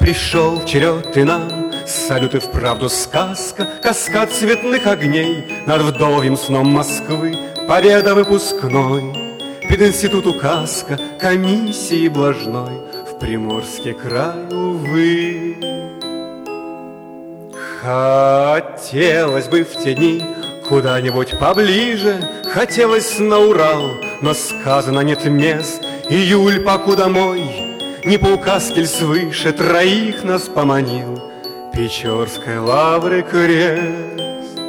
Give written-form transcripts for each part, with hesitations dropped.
Пришел черед и нам, салют и вправду сказка, каскад цветных огней над вдовьим сном Москвы, победа выпускной, пединституту каска, комиссии блажной в Приморский край, увы. Хотелось бы в те дни куда-нибудь поближе, хотелось на Урал, но сказано нет мест. Июль, покуда мой, не по указке ль свыше троих нас поманил Печорской лавры крест.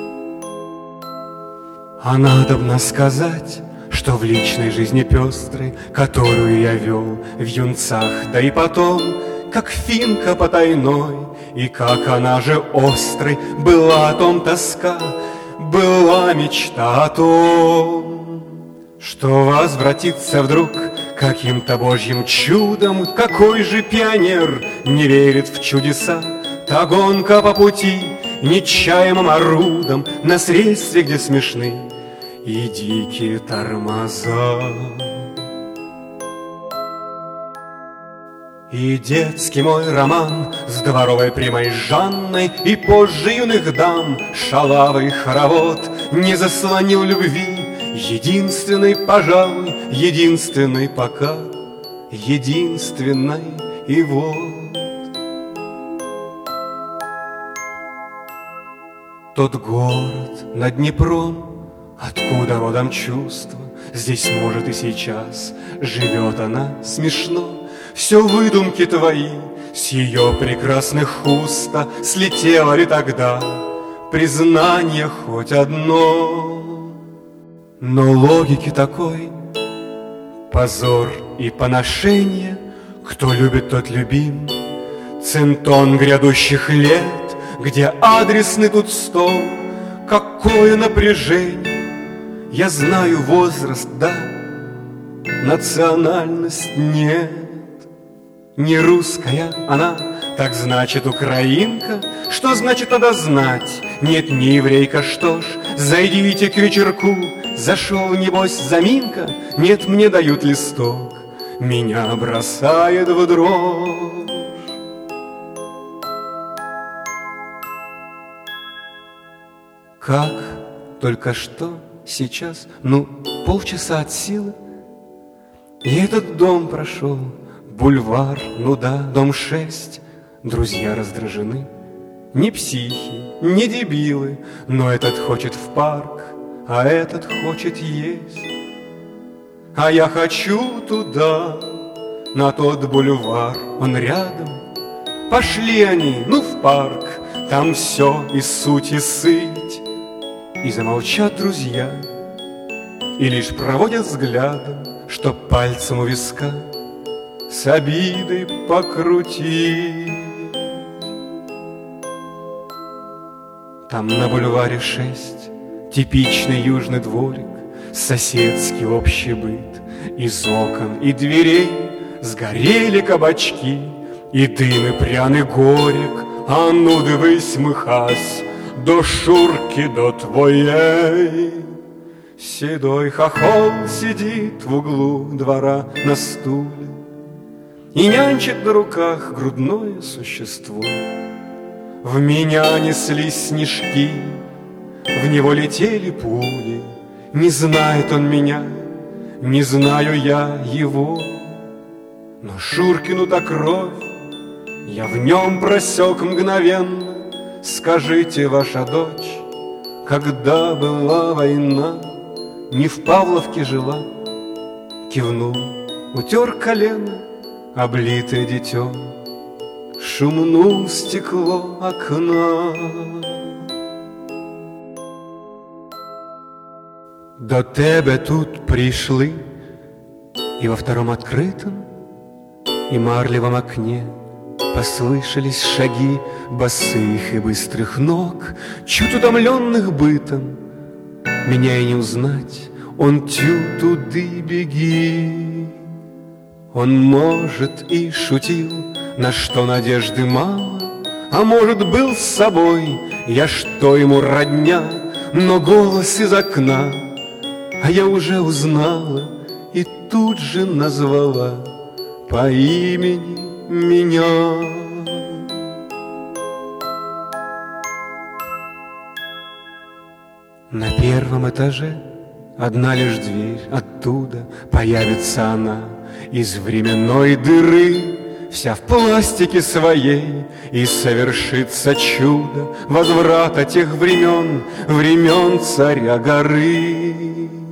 А надобно сказать, что в личной жизни пестрой, которую я вел в юнцах, да и потом, как финка потайной, и как она же острой, была о том тоска, была мечта о том, что возвратится вдруг каким-то божьим чудом. Какой же пионер не верит в чудеса? Та гонка по пути нечаянным орудом на средстве, где смешны и дикие тормоза. И детский мой роман с дворовой примой Жанной, и позже юных дам шалавый хоровод не заслонил любви, единственной, пожалуй, единственной пока, единственной и вот. Тот город над Днепром, откуда родом чувство, здесь, может, и сейчас живет она смешно. Все выдумки твои с ее прекрасных уста, слетело ли тогда признание хоть одно? Но логики такой, позор и поношение, кто любит, тот любим. Центон грядущих лет, где адресный тут стол, какое напряжение. Я знаю возраст, да, национальность нет. Не русская она, так значит украинка. Что значит надо знать? Нет, не еврейка, что ж, зайдите к вечерку. Зашел, небось, заминка. Нет, мне дают листок, меня бросает в дрожь. Как только что сейчас, полчаса от силы, и этот дом прошел. Бульвар, да, дом 6, друзья раздражены. Не психи, не дебилы, но этот хочет в парк, а этот хочет есть. А я хочу туда, на тот бульвар, он рядом. Пошли они, в парк, там все и суть, и сыть. И замолчат друзья, и лишь проводят взглядом, чтоб пальцем у виска с обидой покрутить. Там на бульваре 6 типичный южный дворик, соседский общий быт. Из окон и дверей сгорели кабачки, и дым, и пряный горек. А ну дивись, Михась, до Шурки, до твоей. Седой хохол сидит в углу двора на стуле и нянчит на руках грудное существо. В меня неслись снежки, в него летели пули. Не знает он меня, не знаю я его. Но Шуркину-то кровь я в нем просек мгновенно. Скажите, ваша дочь, когда была война, не в Павловке жила? Кивнул, утер колено, облитое детем, шумнул стекло окна. До тебе тут пришли, и во втором открытом и марлевом окне послышались шаги босых и быстрых ног, чуть утомленных бытом. Меня и не узнать, он тю-туды беги. Он, может, и шутил, на что надежды мало, а может, был с собой, я что ему родня. Но голос из окна, а я уже узнала и тут же назвала по имени меня. первом этаже одна лишь дверь, оттуда появится она из временной дыры, вся в пластике своей, и совершится чудо возврата тех времен, времен царя горы.